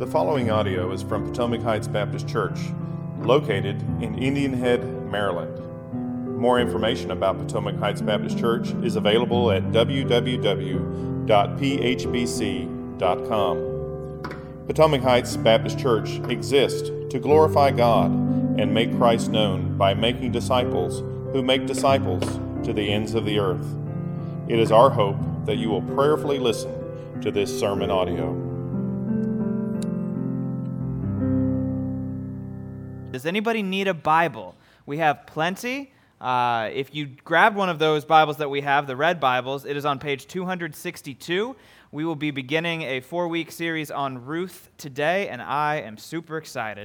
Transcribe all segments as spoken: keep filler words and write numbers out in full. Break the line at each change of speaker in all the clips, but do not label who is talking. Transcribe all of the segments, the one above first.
The following audio is from Potomac Heights Baptist Church, located in Indian Head, Maryland. More information about Potomac Heights Baptist Church is available at w w w dot p h b c dot com. Potomac Heights Baptist Church exists to glorify God and make Christ known by making disciples who make disciples to the ends of the earth. It is our hope that you will prayerfully listen to this sermon audio.
Does anybody need a Bible? We have plenty. Uh, if you grab one of those Bibles that we have, the red Bibles, it is on page two hundred sixty-two. We will be beginning a four-week series on Ruth today, and I am super excited.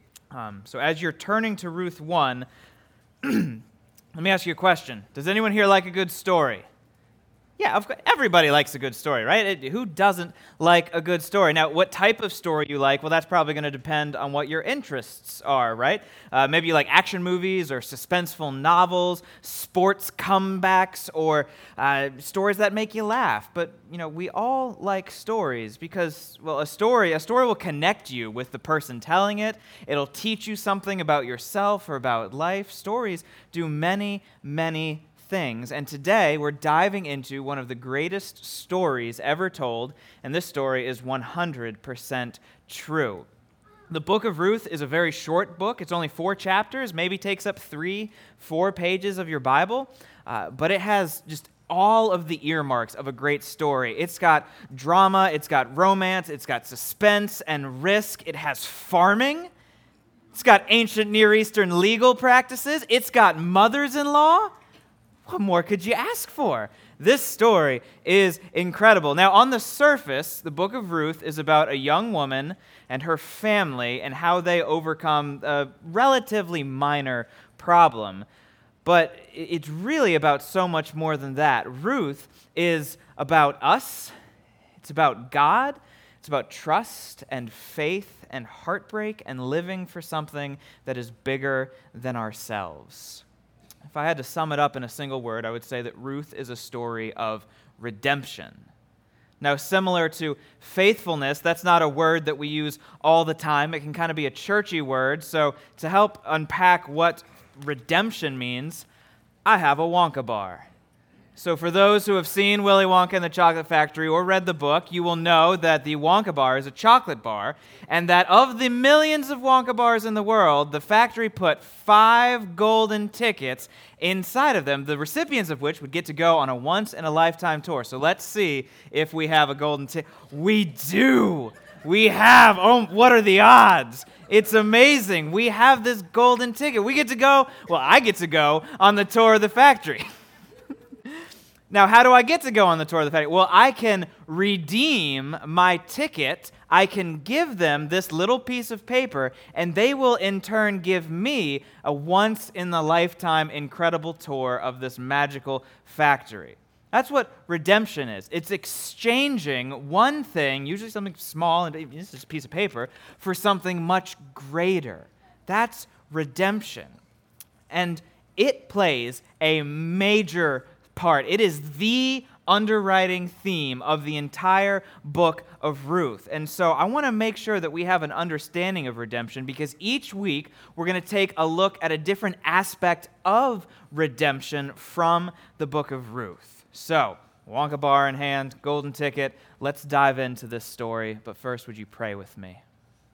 Um, so as you're turning to Ruth one, let me ask you a question. Does anyone here like a good story? Yeah, of course, everybody likes a good story, right? It, who doesn't like a good story? Now, what type of story you like, well, that's probably going to depend on what your interests are, right? Uh, maybe you like action movies or suspenseful novels, sports comebacks, or uh, stories that make you laugh. But, you know, we all like stories because, well, a story, a story will connect you with the person telling it. It'll teach you something about yourself or about life. Stories do many, many things. And today we're diving into one of the greatest stories ever told, and this story is one hundred percent true. The book of Ruth is a very short book. It's only four chapters, maybe takes up three, four pages of your Bible, uh, but it has just all of the earmarks of a great story. It's got drama, it's got romance, it's got suspense and risk, it has farming, it's got ancient Near Eastern legal practices, it's got mothers-in-law. What more could you ask for? This story is incredible. Now, on the surface, the book of Ruth is about a young woman and her family and how they overcome a relatively minor problem. But it's really about so much more than that. Ruth is about us. It's about God. It's about trust and faith and heartbreak and living for something that is bigger than ourselves. If I had to sum it up in a single word, I would say that Ruth is a story of redemption. Now, similar to faithfulness, that's not a word that we use all the time. It can kind of be a churchy word. So to help unpack what redemption means, I have a Wonka bar. So for those who have seen Willy Wonka and the Chocolate Factory or read the book, you will know that the Wonka bar is a chocolate bar, and that of the millions of Wonka bars in the world, the factory put five golden tickets inside of them, the recipients of which would get to go on a once-in-a-lifetime tour. So let's see if we have a golden ticket. We do! We have! Oh, what are the odds? It's amazing. We have this golden ticket. We get to go, well, I get to go on the tour of the factory. Now, how do I get to go on the tour of the factory? Well, I can redeem my ticket. I can give them this little piece of paper, and they will in turn give me a once-in-a-lifetime incredible tour of this magical factory. That's what redemption is. It's exchanging one thing, usually something small, and it's just a piece of paper, for something much greater. That's redemption. And it plays a major part. It is the underwriting theme of the entire book of Ruth. And so I want to make sure that we have an understanding of redemption, because each week we're going to take a look at a different aspect of redemption from the book of Ruth. So, Wonka bar in hand, golden ticket, let's dive into this story. But first, would you pray with me?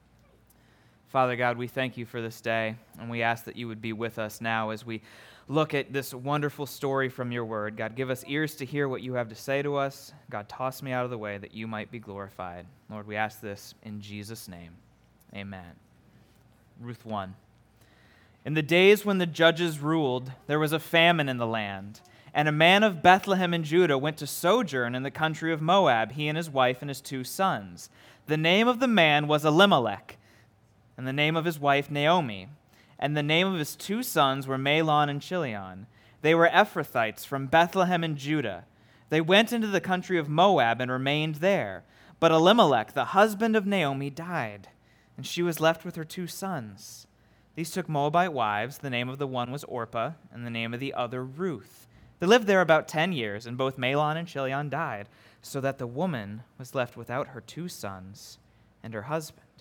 Father God, we thank you for this day, and we ask that you would be with us now as we look at this wonderful story from your word. God, give us ears to hear what you have to say to us. God, toss me out of the way that you might be glorified. Lord, we ask this in Jesus' name. Amen. Ruth one. In the days when the judges ruled, there was a famine in the land, and a man of Bethlehem in Judah went to sojourn in the country of Moab, he and his wife and his two sons. The name of the man was Elimelech, and the name of his wife Naomi. And the name of his two sons were Mahlon and Chilion. They were Ephrathites from Bethlehem in Judah. They went into the country of Moab and remained there. But Elimelech, the husband of Naomi, died, and she was left with her two sons. These took Moabite wives. The name of the one was Orpah, and the name of the other Ruth. They lived there about ten years, and both Mahlon and Chilion died, so that the woman was left without her two sons and her husband.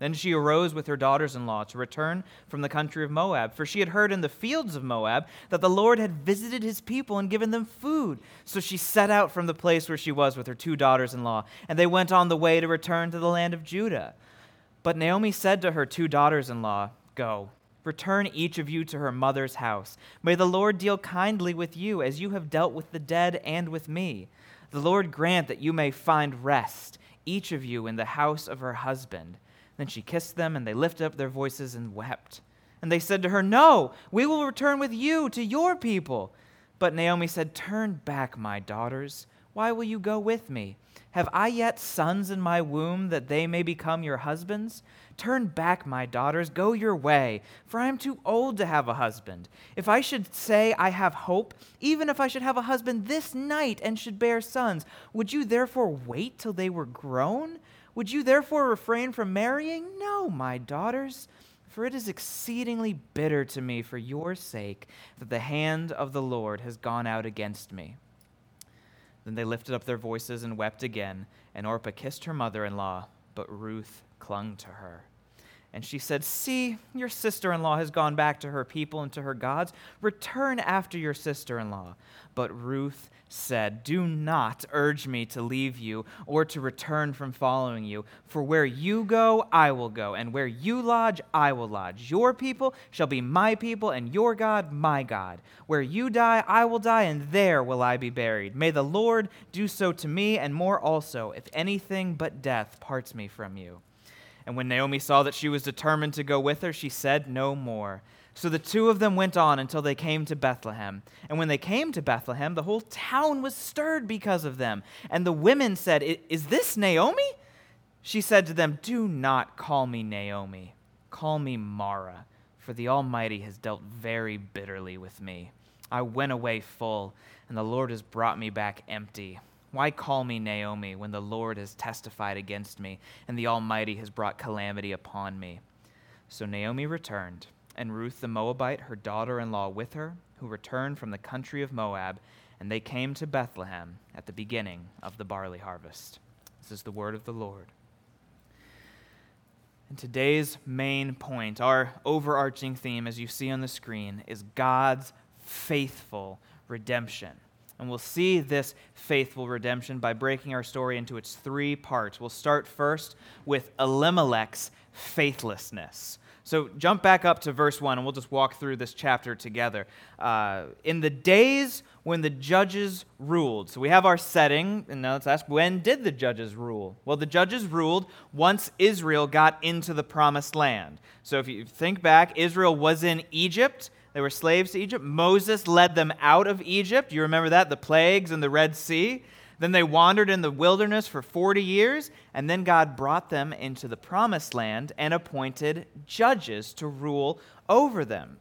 Then she arose with her daughters-in-law to return from the country of Moab, for she had heard in the fields of Moab that the Lord had visited his people and given them food. So she set out from the place where she was with her two daughters-in-law, and they went on the way to return to the land of Judah. But Naomi said to her two daughters-in-law, "Go, return each of you to her mother's house. May the Lord deal kindly with you, as you have dealt with the dead and with me. The Lord grant that you may find rest, each of you in the house of her husband." Then she kissed them, and they lifted up their voices and wept. And they said to her, "No, we will return with you to your people." But Naomi said, "Turn back, my daughters. Why will you go with me? Have I yet sons in my womb that they may become your husbands? Turn back, my daughters, go your way, for I am too old to have a husband. If I should say I have hope, even if I should have a husband this night and should bear sons, would you therefore wait till they were grown? Would you therefore refrain from marrying? No, my daughters, for it is exceedingly bitter to me for your sake that the hand of the Lord has gone out against me." Then they lifted up their voices and wept again, and Orpah kissed her mother-in-law, but Ruth clung to her. And she said, "See, your sister-in-law has gone back to her people and to her gods. Return after your sister-in-law." But Ruth said, "Do not urge me to leave you or to return from following you. For where you go, I will go, and where you lodge, I will lodge. Your people shall be my people, and your God, my God. Where you die, I will die, and there will I be buried. May the Lord do so to me, and more also, if anything but death parts me from you." And when Naomi saw that she was determined to go with her, she said no more. So the two of them went on until they came to Bethlehem. And when they came to Bethlehem, the whole town was stirred because of them. And the women said, "Is this Naomi?" She said to them, "Do not call me Naomi. Call me Mara, for the Almighty has dealt very bitterly with me. I went away full, and the Lord has brought me back empty. Why call me Naomi when the Lord has testified against me, and the Almighty has brought calamity upon me?" So Naomi returned, and Ruth the Moabite, her daughter-in-law, with her, who returned from the country of Moab, and they came to Bethlehem at the beginning of the barley harvest. This is the word of the Lord. And today's main point, our overarching theme, as you see on the screen, is God's faithful redemption. And we'll see this faithful redemption by breaking our story into its three parts. We'll start first with Elimelech's faithlessness. So jump back up to verse one, and we'll just walk through this chapter together. Uh, in the days when the judges ruled. So we have our setting, and now let's ask, when did the judges rule? Well, the judges ruled once Israel got into the promised land. So if you think back, Israel was in Egypt. They were slaves to Egypt. Moses led them out of Egypt. You remember that? The plagues and the Red Sea. Then they wandered in the wilderness for forty years, and then God brought them into the promised land and appointed judges to rule over them.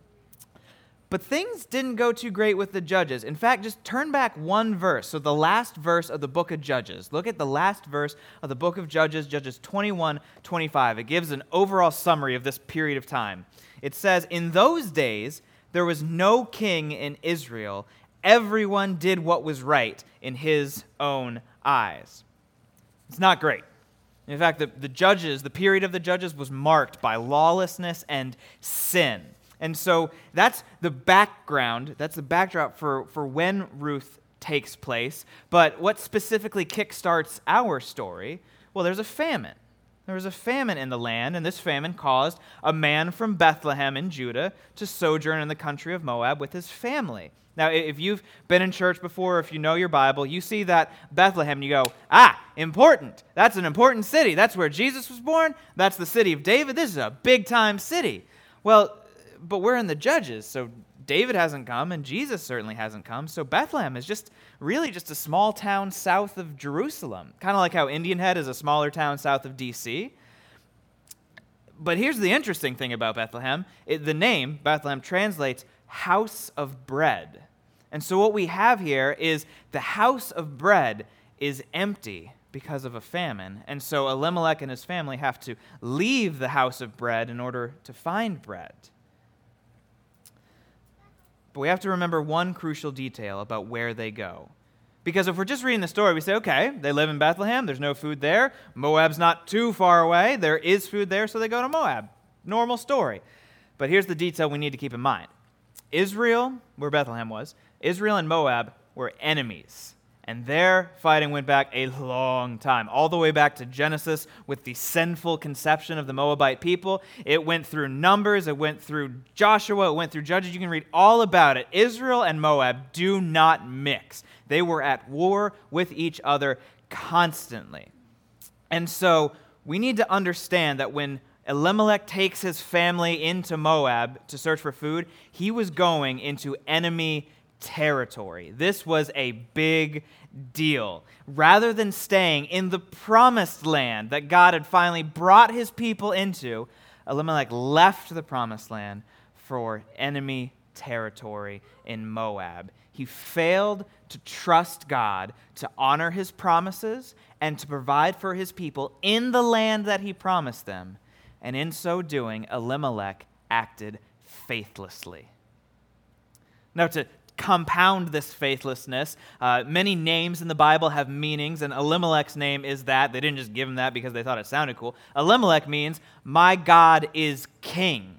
But things didn't go too great with the judges. In fact, just turn back one verse. So the last verse of the book of Judges. Look at the last verse of the book of Judges, Judges twenty-one twenty-five. It gives an overall summary of this period of time. It says, "In those days, there was no king in Israel. Everyone did what was right in his own eyes." It's not great. In fact, the, the judges, the period of the judges was marked by lawlessness and sin. And so that's the background, that's the backdrop for, for when Ruth takes place. But what specifically kickstarts our story? Well, there's a famine. There was a famine in the land, and this famine caused a man from Bethlehem in Judah to sojourn in the country of Moab with his family. Now, if you've been in church before, if you know your Bible, you see that Bethlehem, and you go, ah, important. That's an important city. That's where Jesus was born. That's the city of David. This is a big-time city. Well, but we're in the Judges, so David hasn't come, and Jesus certainly hasn't come. So Bethlehem is just really just a small town south of Jerusalem, kind of like how Indian Head is a smaller town south of D C But here's the interesting thing about Bethlehem. It, the name, Bethlehem, translates house of bread. And so what we have here is the house of bread is empty because of a famine. And so Elimelech and his family have to leave the house of bread in order to find bread. But we have to remember one crucial detail about where they go. Because if we're just reading the story, we say, okay, they live in Bethlehem, there's no food there, Moab's not too far away, there is food there, so they go to Moab. Normal story. But here's the detail we need to keep in mind. Israel, where Bethlehem was, Israel and Moab were enemies. And their fighting went back a long time, all the way back to Genesis with the sinful conception of the Moabite people. It went through Numbers, it went through Joshua, it went through Judges. You can read all about it. Israel and Moab do not mix. They were at war with each other constantly. And so we need to understand that when Elimelech takes his family into Moab to search for food, he was going into enemy territory. This was a big deal. Rather than staying in the promised land that God had finally brought his people into, Elimelech left the promised land for enemy territory in Moab. He failed to trust God, to honor his promises, and to provide for his people in the land that he promised them. And in so doing, Elimelech acted faithlessly. Now, to compound this faithlessness, uh, many names in the Bible have meanings, and Elimelech's name is that. They didn't just give him that because they thought it sounded cool. Elimelech means, my God is king.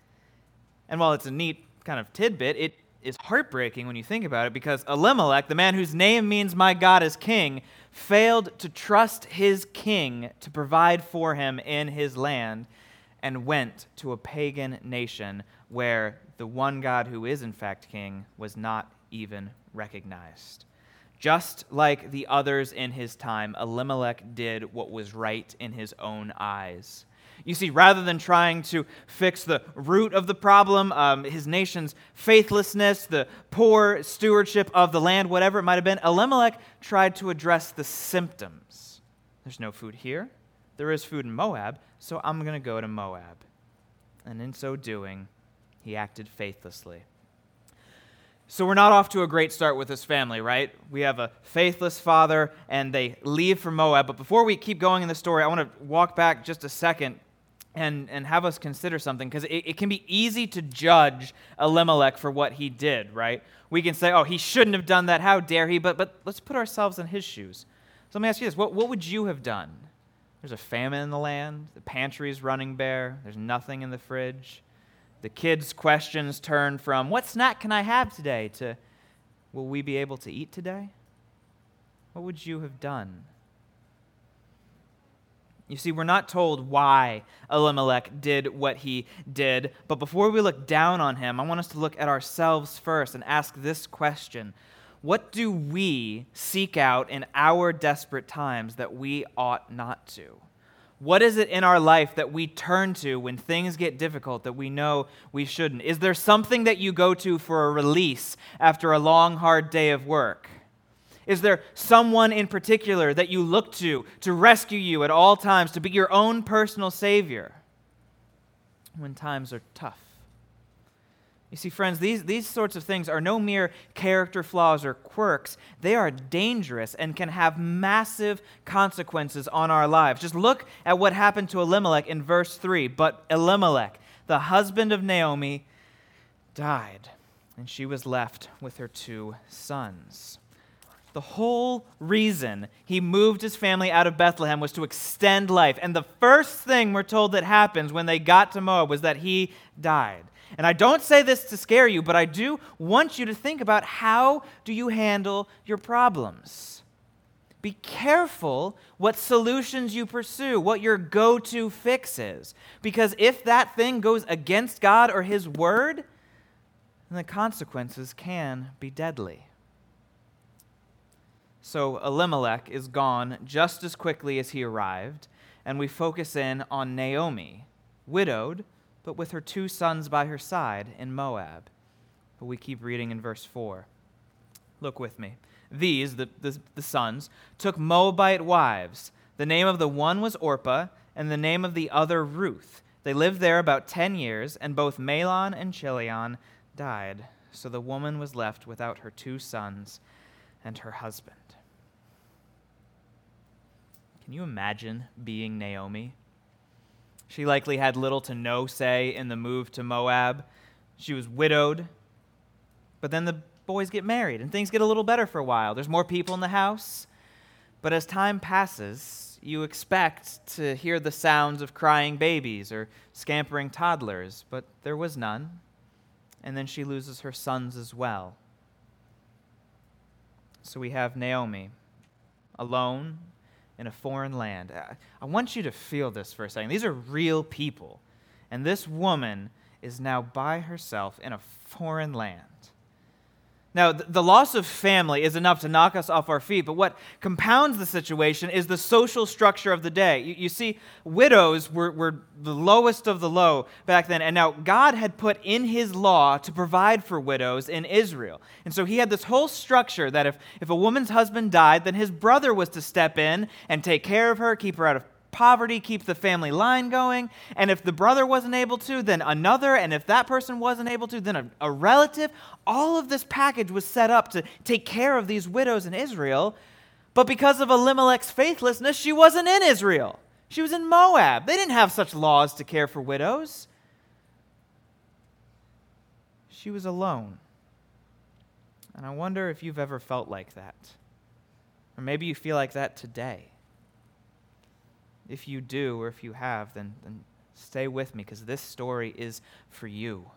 And while it's a neat kind of tidbit, it is heartbreaking when you think about it, because Elimelech, the man whose name means my God is king, failed to trust his king to provide for him in his land, and went to a pagan nation where the one God who is in fact king was not even recognized. Just like the others in his time, Elimelech did what was right in his own eyes. You see, rather than trying to fix the root of the problem, um, his nation's faithlessness, the poor stewardship of the land, whatever it might have been, Elimelech tried to address the symptoms. There's no food here. There is food in Moab, so I'm going to go to Moab. And in so doing, he acted faithlessly. So we're not off to a great start with this family, right? We have a faithless father, and they leave for Moab. But before we keep going in the story, I want to walk back just a second and, and have us consider something, because it, it can be easy to judge Elimelech for what he did, right? We can say, oh, he shouldn't have done that. How dare he? But, but let's put ourselves in his shoes. So let me ask you this. What, what would you have done? There's a famine in the land. The pantry is running bare. There's nothing in the fridge. The kids' questions turn from, what snack can I have today, to, will we be able to eat today? What would you have done? You see, we're not told why Elimelech did what he did, but before we look down on him, I want us to look at ourselves first and ask this question. What do we seek out in our desperate times that we ought not to? What is it in our life that we turn to when things get difficult that we know we shouldn't? Is there something that you go to for a release after a long, hard day of work? Is there someone in particular that you look to to rescue you at all times, to be your own personal savior when times are tough? You see, friends, these, these sorts of things are no mere character flaws or quirks. They are dangerous and can have massive consequences on our lives. Just look at what happened to Elimelech in verse three. But Elimelech, the husband of Naomi, died, and she was left with her two sons. The whole reason he moved his family out of Bethlehem was to extend life. And the first thing we're told that happens when they got to Moab was that he died. And I don't say this to scare you, but I do want you to think about, how do you handle your problems? Be careful what solutions you pursue, what your go-to fix is. Because if that thing goes against God or his word, then the consequences can be deadly. So Elimelech is gone just as quickly as he arrived, and we focus in on Naomi, widowed, but with her two sons by her side in Moab. But we keep reading in verse four. Look with me. These, the, the, the sons, took Moabite wives. The name of the one was Orpah, and the name of the other Ruth. They lived there about ten years, and both Mahlon and Chilion died. So the woman was left without her two sons and her husband. Can you imagine being Naomi? She likely had little to no say in the move to Moab. She was widowed. But then the boys get married and things get a little better for a while. There's more people in the house. But as time passes, you expect to hear the sounds of crying babies or scampering toddlers, but there was none. And then she loses her sons as well. So we have Naomi, alone in a foreign land. I want you to feel this for a second. These are real people. And this woman is now by herself in a foreign land. Now, the loss of family is enough to knock us off our feet, but what compounds the situation is the social structure of the day. You, you see, widows were, were the lowest of the low back then, and now God had put in his law to provide for widows in Israel. And so he had this whole structure that if, if a woman's husband died, then his brother was to step in and take care of her, keep her out of poverty, keep the family line going, and if the brother wasn't able to, then another, and if that person wasn't able to, then a, a relative. All of this package was set up to take care of these widows in Israel, but because of Elimelech's faithlessness, she wasn't in Israel. She was in Moab. They didn't have such laws to care for widows. She was alone. And I wonder if you've ever felt like that. Or maybe you feel like that today. If you do, or if you have, then, then stay with me, because this story is for you.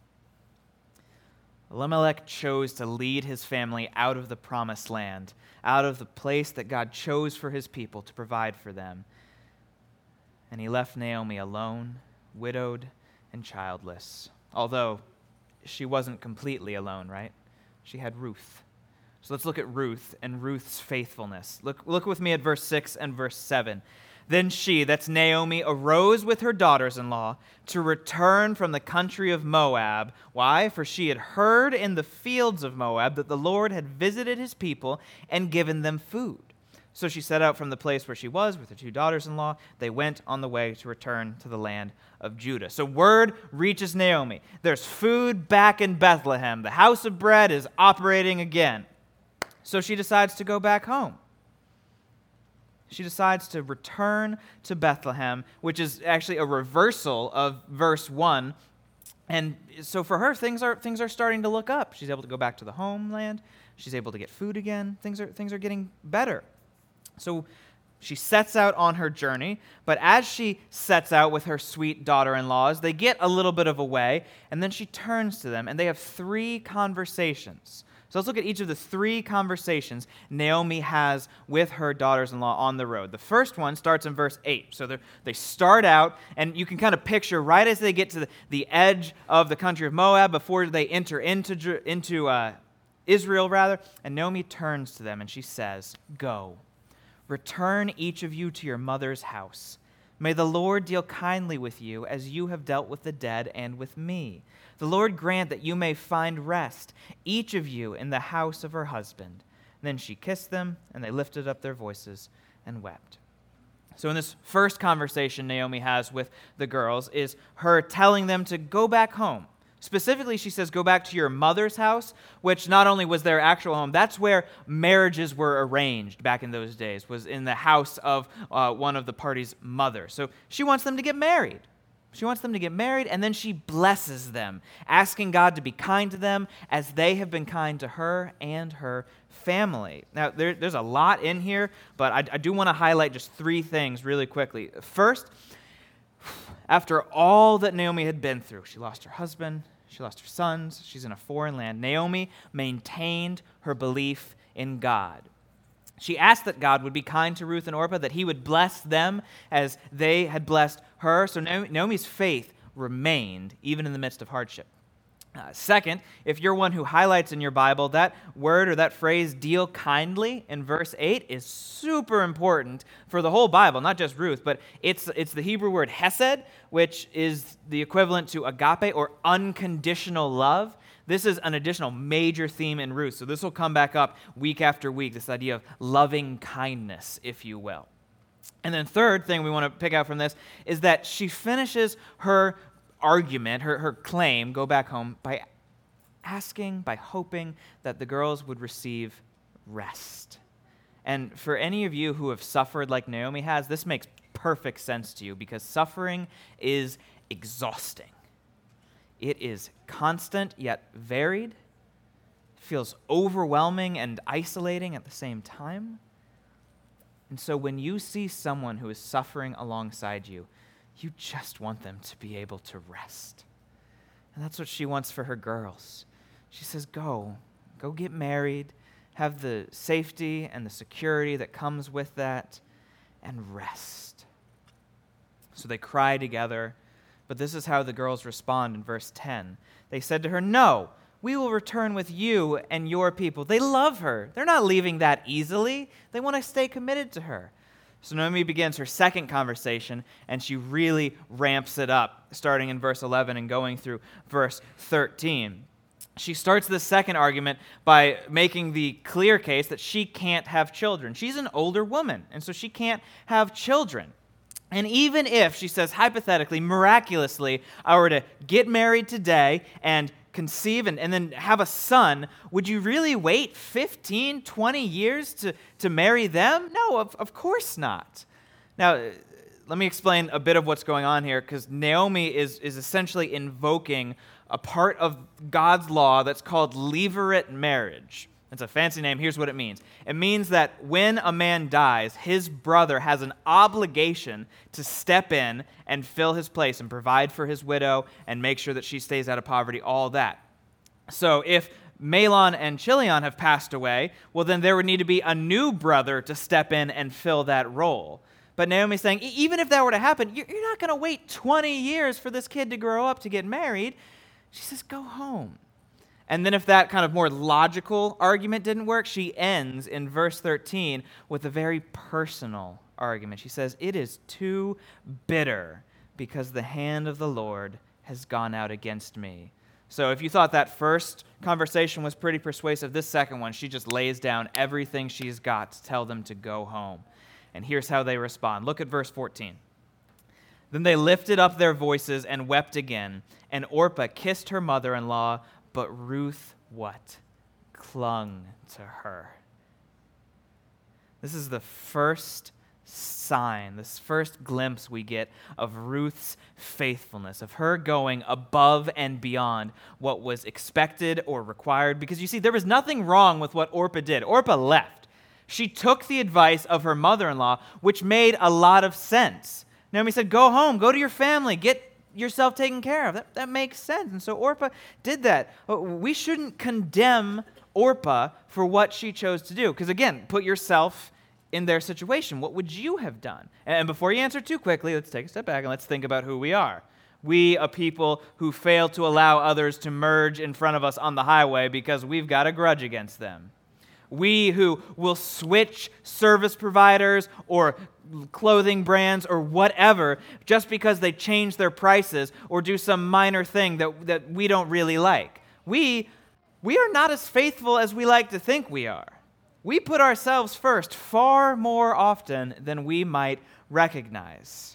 Elimelech chose to lead his family out of the promised land, out of the place that God chose for his people to provide for them. And he left Naomi alone, widowed, and childless. Although she wasn't completely alone, right? She had Ruth. So let's look at Ruth and Ruth's faithfulness. Look, look with me at verse six and verse seven. Then she, that's Naomi, arose with her daughters-in-law to return from the country of Moab. Why? For she had heard in the fields of Moab that the Lord had visited his people and given them food. So she set out from the place where she was with her two daughters-in-law. They went on the way to return to the land of Judah. So word reaches Naomi. There's food back in Bethlehem. The house of bread is operating again. So she decides to go back home. She decides to return to Bethlehem, which is actually a reversal of verse one. And so for her, things are things are starting to look up. She's able to go back to the homeland. She's able to get food again. Things are things are getting better. So she sets out on her journey, but as she sets out with her sweet daughter-in-laws, they get a little bit of a way, and then she turns to them, and they have three conversations. So let's look at each of the three conversations Naomi has with her daughters-in-law on the road. The first one starts in verse eight. So they start out, and you can kind of picture right as they get to the, the edge of the country of Moab, before they enter into, into uh, Israel, rather, and Naomi turns to them, and she says, "Go, return each of you to your mother's house. May the Lord deal kindly with you as you have dealt with the dead and with me. The Lord grant that you may find rest, each of you in the house of her husband." Then she kissed them, and they lifted up their voices and wept. So in this first conversation Naomi has with the girls is her telling them to go back home. Specifically, she says, go back to your mother's house, which not only was their actual home, that's where marriages were arranged back in those days, was in the house of uh, one of the party's mother. So she wants them to get married. She wants them to get married, and then she blesses them, asking God to be kind to them as they have been kind to her and her family. Now, there, there's a lot in here, but I, I do want to highlight just three things really quickly. First, after all that Naomi had been through, she lost her husband, she lost her sons, she's in a foreign land. Naomi maintained her belief in God. She asked that God would be kind to Ruth and Orpah, that he would bless them as they had blessed her. So Naomi's faith remained even in the midst of hardship. Uh, second, if you're one who highlights in your Bible, that word or that phrase, deal kindly, in verse eight is super important for the whole Bible, not just Ruth, but it's, it's the Hebrew word hesed, which is the equivalent to agape or unconditional love. This is an additional major theme in Ruth, so this will come back up week after week, this idea of loving kindness, if you will. And then third thing we want to pick out from this is that she finishes her argument, her, her claim, go back home, by asking, by hoping that the girls would receive rest. And for any of you who have suffered like Naomi has, this makes perfect sense to you, because suffering is exhausting. It is constant yet varied, feels overwhelming and isolating at the same time. And so when you see someone who is suffering alongside you, you just want them to be able to rest. And that's what she wants for her girls. She says, go, go get married, have the safety and the security that comes with that, and rest. So they cry together, but this is how the girls respond in verse ten. They said to her, no, we will return with you and your people. They love her. They're not leaving that easily. They want to stay committed to her. So Naomi begins her second conversation, and she really ramps it up, starting in verse eleven and going through verse thirteen. She starts this second argument by making the clear case that she can't have children. She's an older woman, and so she can't have children. And even if, she says hypothetically, miraculously, I were to get married today and conceive and, and then have a son, would you really wait fifteen, twenty years to, to marry them? No, of, of course not. Now, let me explain a bit of what's going on here, because Naomi is, is essentially invoking a part of God's law that's called levirate marriage. It's a fancy name. Here's what it means. It means that when a man dies, his brother has an obligation to step in and fill his place and provide for his widow and make sure that she stays out of poverty, all that. So if Mahlon and Chilion have passed away, well, then there would need to be a new brother to step in and fill that role. But Naomi's saying, even if that were to happen, you're not going to wait twenty years for this kid to grow up to get married. She says, go home. And then if that kind of more logical argument didn't work, she ends in verse thirteen with a very personal argument. She says, it is too bitter because the hand of the Lord has gone out against me. So if you thought that first conversation was pretty persuasive, this second one, she just lays down everything she's got to tell them to go home. And here's how they respond. Look at verse fourteen. Then they lifted up their voices and wept again, and Orpah kissed her mother-in-law, but Ruth, what? Clung to her. This is the first sign, this first glimpse we get of Ruth's faithfulness, of her going above and beyond what was expected or required. Because you see, there was nothing wrong with what Orpah did. Orpah left. She took the advice of her mother-in-law, which made a lot of sense. Naomi said, go home, go to your family, get yourself taken care of. That, that makes sense. And so Orpah did that. We shouldn't condemn Orpah for what she chose to do. Because again, put yourself in their situation. What would you have done? And before you answer too quickly, let's take a step back and let's think about who we are. We, a people who fail to allow others to merge in front of us on the highway because we've got a grudge against them. We who will switch service providers or clothing brands or whatever just because they change their prices or do some minor thing that, that we don't really like. We, we are not as faithful as we like to think we are. We put ourselves first far more often than we might recognize.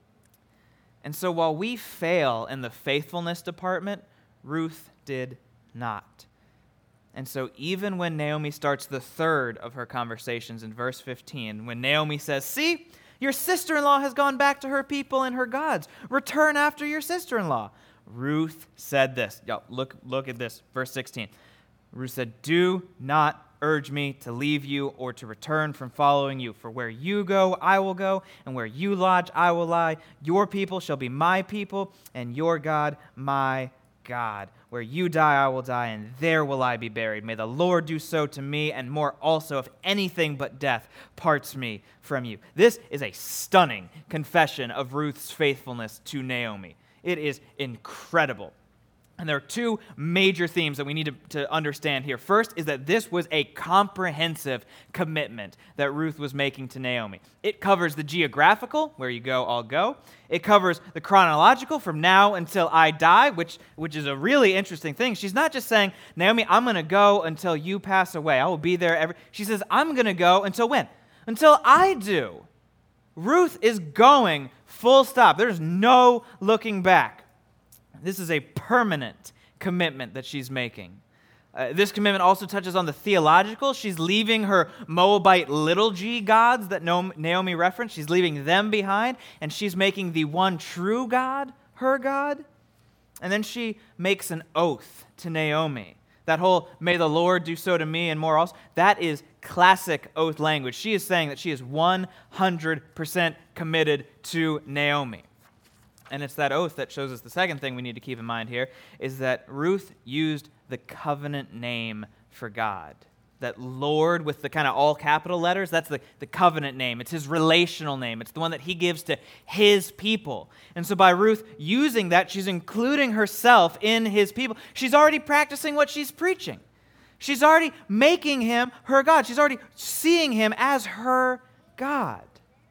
And so while we fail in the faithfulness department, Ruth did not. And so even when Naomi starts the third of her conversations in verse fifteen, when Naomi says, see, your sister-in-law has gone back to her people and her gods. Return after your sister-in-law. Ruth said this. Yo, look, look at this, verse sixteen. Ruth said, do not urge me to leave you or to return from following you. For where you go, I will go, and where you lodge, I will lie. Your people shall be my people, and your God, my God. Where you die, I will die, and there will I be buried. May the Lord do so to me, and more also, if anything but death parts me from you. This is a stunning confession of Ruth's faithfulness to Naomi. It is incredible. And there are two major themes that we need to, to understand here. First is that this was a comprehensive commitment that Ruth was making to Naomi. It covers the geographical, where you go, I'll go. It covers the chronological, from now until I die, which, which is a really interesting thing. She's not just saying, Naomi, I'm going to go until you pass away. I will be there every... She says, I'm going to go until when? Until I do. Ruth is going full stop. There's no looking back. This is a permanent commitment that she's making. Uh, this commitment also touches on the theological. She's leaving her Moabite little g gods that Naomi referenced. She's leaving them behind, and she's making the one true God her God. And then she makes an oath to Naomi That whole, may the Lord do so to me and more also, that is classic oath language. She is saying that she is one hundred percent committed to Naomi. And it's that oath that shows us the second thing we need to keep in mind here, is that Ruth used the covenant name for God. That Lord with the kind of all capital letters, that's the, the covenant name. It's his relational name. It's the one that he gives to his people. And so by Ruth using that, she's including herself in his people. She's already practicing what she's preaching. She's already making him her God. She's already seeing him as her God.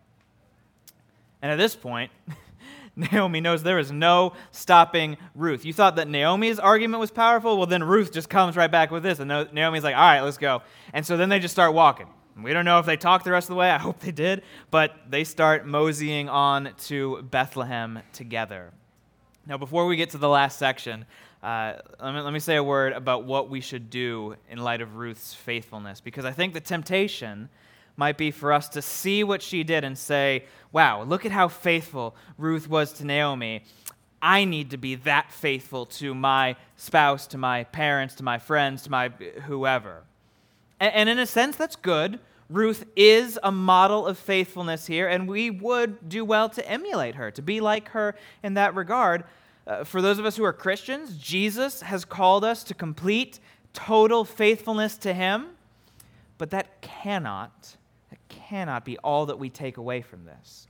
And at this point, Naomi knows there is no stopping Ruth. You thought that Naomi's argument was powerful? Well, then Ruth just comes right back with this. And Naomi's like, all right, let's go. And so then they just start walking. We don't know if they talked the rest of the way. I hope they did. But they start moseying on to Bethlehem together. Now, before we get to the last section, uh, let me, let me say a word about what we should do in light of Ruth's faithfulness. Because I think the temptation might be for us to see what she did and say, wow, look at how faithful Ruth was to Naomi. I need to be that faithful to my spouse, to my parents, to my friends, to my whoever. And, and in a sense, that's good. Ruth is a model of faithfulness here, and we would do well to emulate her, to be like her in that regard. Uh, for those of us who are Christians, Jesus has called us to complete, total faithfulness to him, but that cannot cannot be all that we take away from this.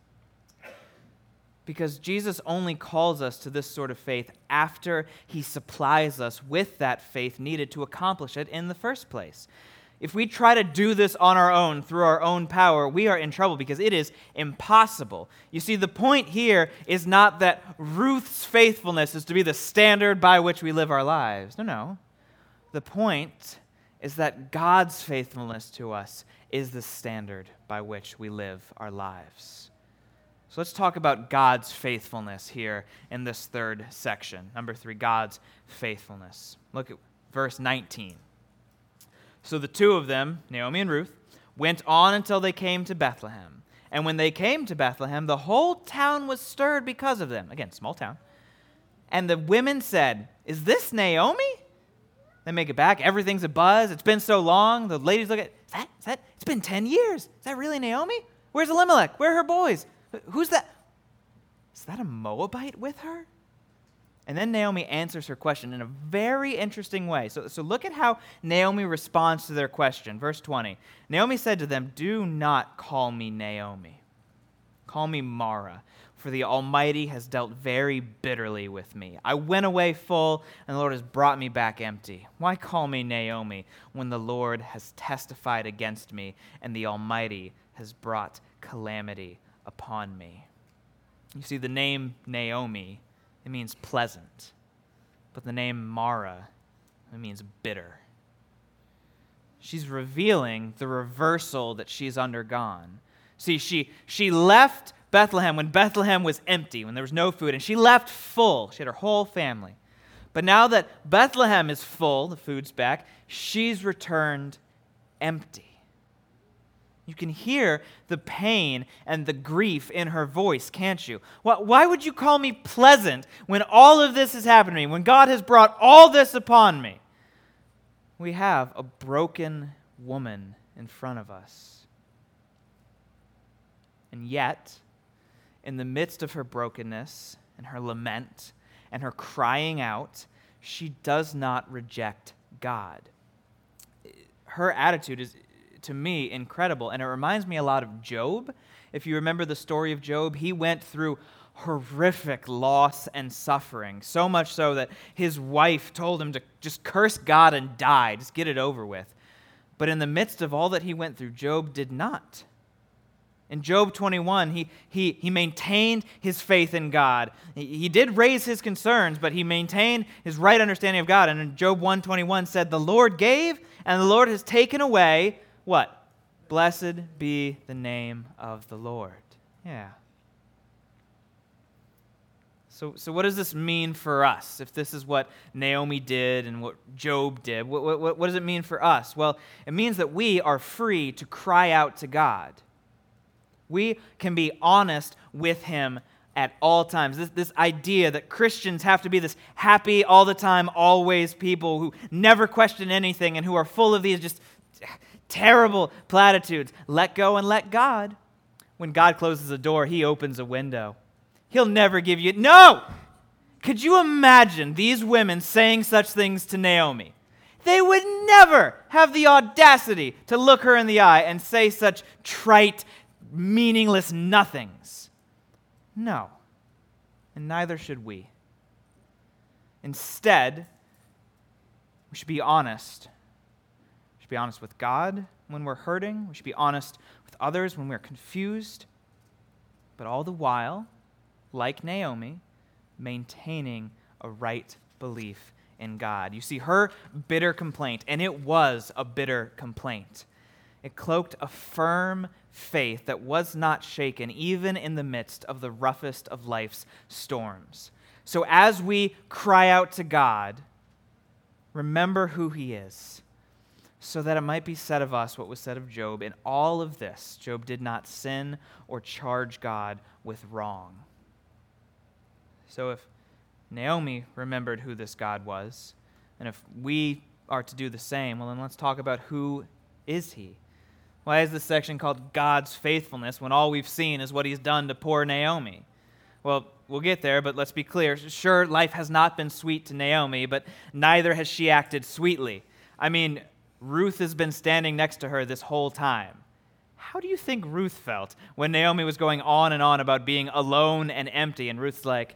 Because Jesus only calls us to this sort of faith after he supplies us with that faith needed to accomplish it in the first place. If we try to do this on our own, through our own power, we are in trouble because it is impossible. You see, the point here is not that Ruth's faithfulness is to be the standard by which we live our lives. No, no. The point is that God's faithfulness to us is the standard by which we live our lives. So let's talk about God's faithfulness here in this third section. Number three, God's faithfulness. Look at verse nineteen. So the two of them, Naomi and Ruth, went on until they came to Bethlehem. And when they came to Bethlehem, the whole town was stirred because of them. Again, small town. And the women said, is this Naomi? They make it back. Everything's a buzz. It's been so long. The ladies look at, is that, is that, it's been ten years. Is that really Naomi? Where's Elimelech? Where are her boys? Who's that? Is that a Moabite with her? And then Naomi answers her question in a very interesting way. So, so look at how Naomi responds to their question. Verse twenty. Naomi said to them, do not call me Naomi. Call me Mara. For the Almighty has dealt very bitterly with me. I went away full, and the Lord has brought me back empty. Why call me Naomi when the Lord has testified against me, and the Almighty has brought calamity upon me? You see, the name Naomi, it means pleasant. But the name Mara, it means bitter. She's revealing the reversal that she's undergone. See, she, she left Bethlehem when Bethlehem was empty, when there was no food, and she left full. She had her whole family. But now that Bethlehem is full, the food's back, she's returned empty. You can hear the pain and the grief in her voice, can't you? Why would you call me pleasant when all of this has happened to me, when God has brought all this upon me? We have a broken woman in front of us. And yet, in the midst of her brokenness and her lament and her crying out, she does not reject God. Her attitude is, to me, incredible, and it reminds me a lot of Job. If you remember the story of Job, he went through horrific loss and suffering, so much so that his wife told him to just curse God and die, just get it over with. But in the midst of all that he went through, Job did not. In Job twenty-one, he, he, he maintained his faith in God. He, he did raise his concerns, but he maintained his right understanding of God. And in Job one twenty-one said, the Lord gave, and the Lord has taken away, what? Blessed be the name of the Lord. Yeah. So, so what does this mean for us? If this is what Naomi did and what Job did, what, what, what does it mean for us? Well, it means that we are free to cry out to God. We can be honest with him at all times. This, this idea that Christians have to be this happy all the time, always people who never question anything and who are full of these just terrible platitudes. Let go and let God. When God closes a door, he opens a window. He'll never give you... No! Could you imagine these women saying such things to Naomi? They would never have the audacity to look her in the eye and say such trite, meaningless nothings. No, and neither should we. Instead, we should be honest. We should be honest with God when we're hurting. We should be honest with others when we're confused. But all the while, like Naomi, maintaining a right belief in God. You see, her bitter complaint, and it was a bitter complaint, it cloaked a firm faith that was not shaken even in the midst of the roughest of life's storms. So as we cry out to God, remember who he is, so that it might be said of us what was said of Job. In all of this, Job did not sin or charge God with wrong. So if Naomi remembered who this God was, and if we are to do the same, well, then let's talk about who is he. Why is this section called God's faithfulness when all we've seen is what he's done to poor Naomi? Well, we'll get there, but let's be clear. Sure, life has not been sweet to Naomi, but neither has she acted sweetly. I mean, Ruth has been standing next to her this whole time. How do you think Ruth felt when Naomi was going on and on about being alone and empty, and Ruth's like,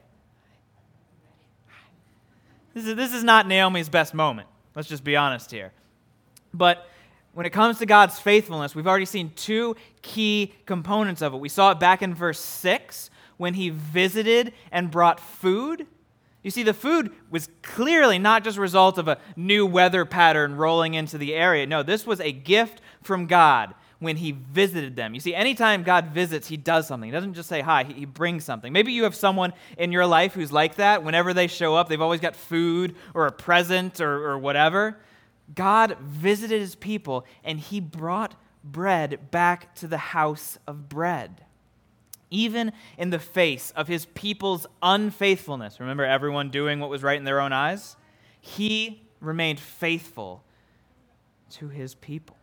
This is, this is not Naomi's best moment. Let's just be honest here. But when it comes to God's faithfulness, we've already seen two key components of it. We saw it back in verse six when he visited and brought food. You see, the food was clearly not just a result of a new weather pattern rolling into the area. No, this was a gift from God when he visited them. You see, anytime God visits, he does something. He doesn't just say hi, he brings something. Maybe you have someone in your life who's like that. Whenever they show up, they've always got food or a present or, or whatever. God visited his people, and he brought bread back to the house of bread. Even in the face of his people's unfaithfulness, remember everyone doing what was right in their own eyes? He remained faithful to his people.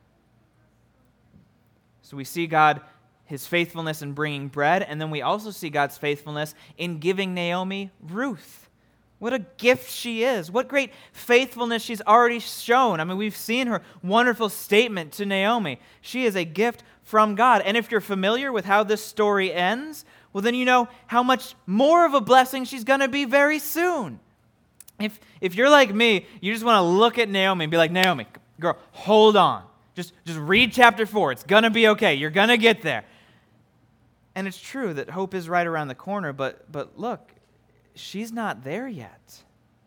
So we see God, his faithfulness in bringing bread, and then we also see God's faithfulness in giving Naomi Ruth. What a gift she is. What great faithfulness she's already shown. I mean, we've seen her wonderful statement to Naomi. She is a gift from God. And if you're familiar with how this story ends, well, then you know how much more of a blessing she's going to be very soon. If, if you're like me, you just want to look at Naomi and be like, Naomi, girl, hold on. Just, just read chapter four. It's going to be okay. You're going to get there. And it's true that hope is right around the corner, but but look, she's not there yet.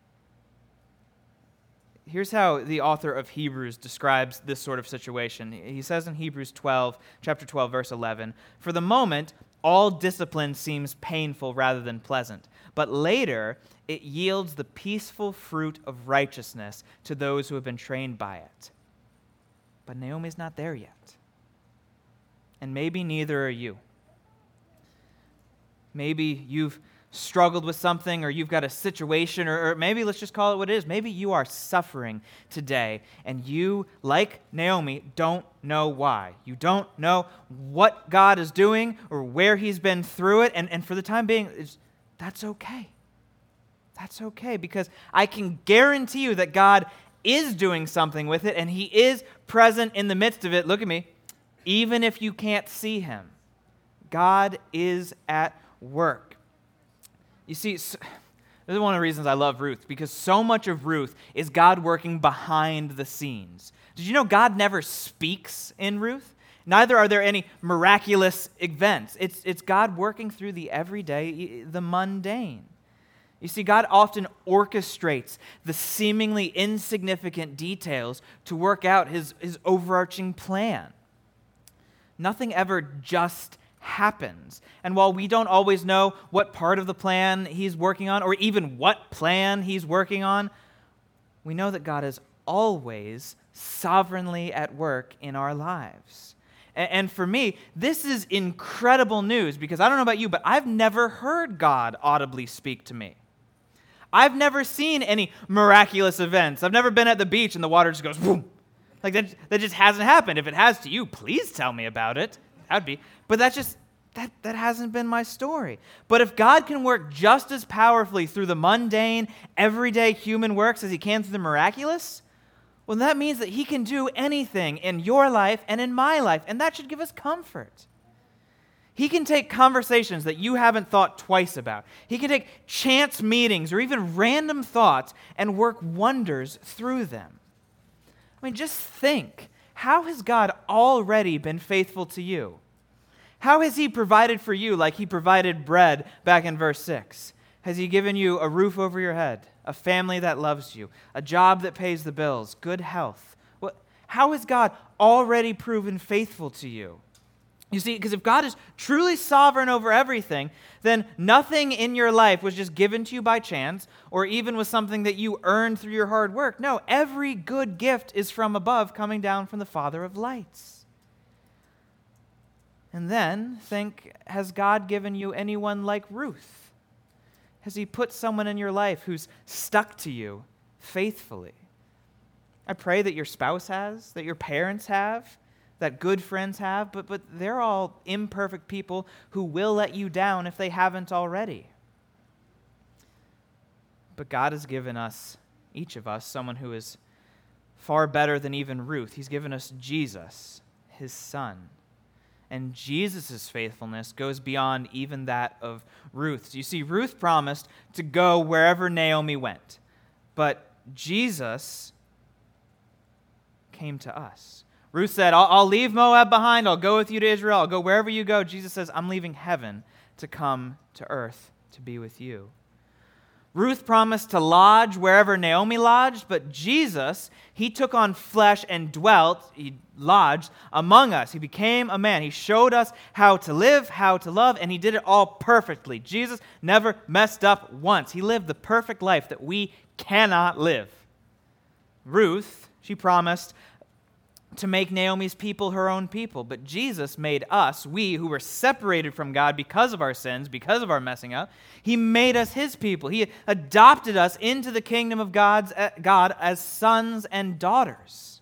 Here's how the author of Hebrews describes this sort of situation. He says in Hebrews twelve, chapter twelve, verse eleven, "For the moment, all discipline seems painful rather than pleasant, but later it yields the peaceful fruit of righteousness to those who have been trained by it." But Naomi's not there yet. And maybe neither are you. Maybe you've struggled with something, or you've got a situation, or, or maybe let's just call it what it is. Maybe you are suffering today, and you, like Naomi, don't know why. You don't know what God is doing or where he's been through it, and, and for the time being, it's, that's okay. That's okay, because I can guarantee you that God is doing something with it, and he is present in the midst of it. Look at me. Even if you can't see him, God is at work. You see, this is one of the reasons I love Ruth, because so much of Ruth is God working behind the scenes. Did you know God never speaks in Ruth? Neither are there any miraculous events. It's, it's God working through the everyday, the mundane. You see, God often orchestrates the seemingly insignificant details to work out his, his overarching plan. Nothing ever just happens. And while we don't always know what part of the plan he's working on, or even what plan he's working on, we know that God is always sovereignly at work in our lives. And, and for me, this is incredible news because I don't know about you, but I've never heard God audibly speak to me. I've never seen any miraculous events. I've never been at the beach and the water just goes boom. Like that, that just hasn't happened. If it has to you, please tell me about it. That'd be, but that just, that, that hasn't been my story. But if God can work just as powerfully through the mundane, everyday human works as he can through the miraculous, well, that means that he can do anything in your life and in my life, and that should give us comfort. He can take conversations that you haven't thought twice about. He can take chance meetings or even random thoughts and work wonders through them. I mean, just think, how has God already been faithful to you? How has he provided for you like he provided bread back in verse six? Has he given you a roof over your head, a family that loves you, a job that pays the bills, good health? What, how has God already proven faithful to you? You see, because if God is truly sovereign over everything, then nothing in your life was just given to you by chance or even was something that you earned through your hard work. No, every good gift is from above, coming down from the Father of lights. And then think, has God given you anyone like Ruth? Has he put someone in your life who's stuck to you faithfully? I pray that your spouse has, that your parents have, that good friends have, but, but they're all imperfect people who will let you down if they haven't already. But God has given us, each of us, someone who is far better than even Ruth. He's given us Jesus, his son. And Jesus' faithfulness goes beyond even that of Ruth's. You see, Ruth promised to go wherever Naomi went, but Jesus came to us. Ruth said, I'll, I'll leave Moab behind. I'll go with you to Israel. I'll go wherever you go. Jesus says, I'm leaving heaven to come to earth to be with you. Ruth promised to lodge wherever Naomi lodged, but Jesus, he took on flesh and dwelt, he lodged among us. He became a man. He showed us how to live, how to love, and he did it all perfectly. Jesus never messed up once. He lived the perfect life that we cannot live. Ruth, she promised to make Naomi's people her own people. But Jesus made us, we who were separated from God because of our sins, because of our messing up, he made us his people. He adopted us into the kingdom of God's, God as sons and daughters.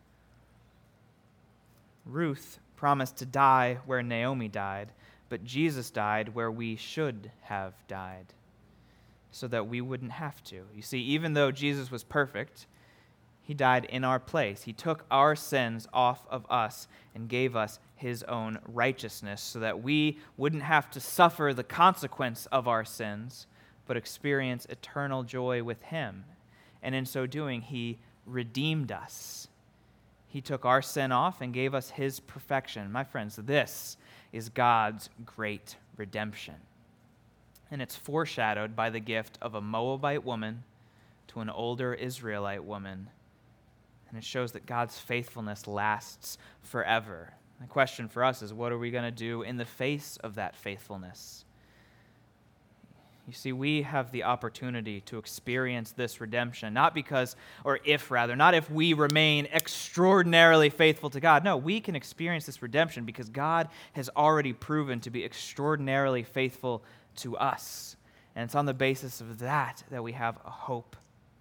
Ruth promised to die where Naomi died, but Jesus died where we should have died, so that we wouldn't have to. You see, even though Jesus was perfect, he died in our place. He took our sins off of us and gave us his own righteousness so that we wouldn't have to suffer the consequence of our sins, but experience eternal joy with him. And in so doing, he redeemed us. He took our sin off and gave us his perfection. My friends, this is God's great redemption. And it's foreshadowed by the gift of a Moabite woman to an older Israelite woman. And it shows that God's faithfulness lasts forever. The question for us is, what are we going to do in the face of that faithfulness? You see, we have the opportunity to experience this redemption, not because, or if rather, not if we remain extraordinarily faithful to God. No, we can experience this redemption because God has already proven to be extraordinarily faithful to us. And it's on the basis of that that we have a hope.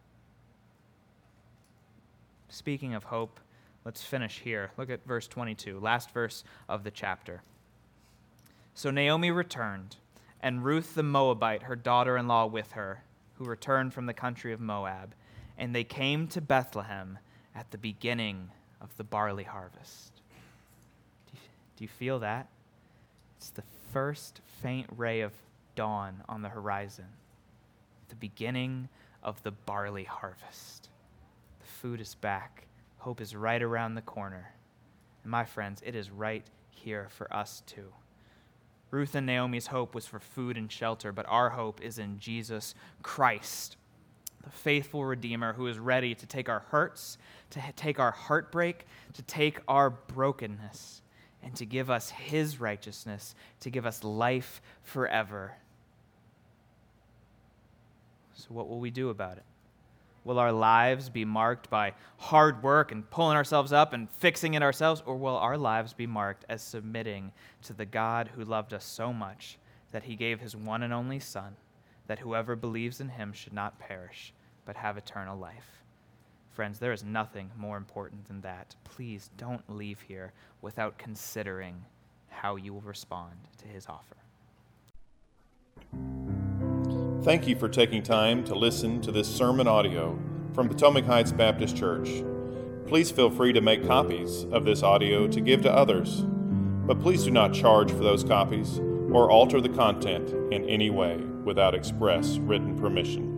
Speaking of hope, let's finish here. Look at verse twenty-two, last verse of the chapter. So Naomi returned, and Ruth the Moabite, her daughter-in-law, with her, who returned from the country of Moab, and they came to Bethlehem at the beginning of the barley harvest. Do you, do you feel that? It's the first faint ray of dawn on the horizon, the beginning of the barley harvest. Food is back. Hope is right around the corner. And my friends, it is right here for us too. Ruth and Naomi's hope was for food and shelter, but our hope is in Jesus Christ, the faithful Redeemer who is ready to take our hurts, to take our heartbreak, to take our brokenness, and to give us his righteousness, to give us life forever. So what will we do about it? Will our lives be marked by hard work and pulling ourselves up and fixing it ourselves? Or will our lives be marked as submitting to the God who loved us so much that he gave his one and only Son, that whoever believes in him should not perish, but have eternal life? Friends, there is nothing more important than that. Please don't leave here without considering how you will respond to his offer.
Thank you for taking time to listen to this sermon audio from Potomac Heights Baptist Church. Please feel free to make copies of this audio to give to others, but please do not charge for those copies or alter the content in any way without express written permission.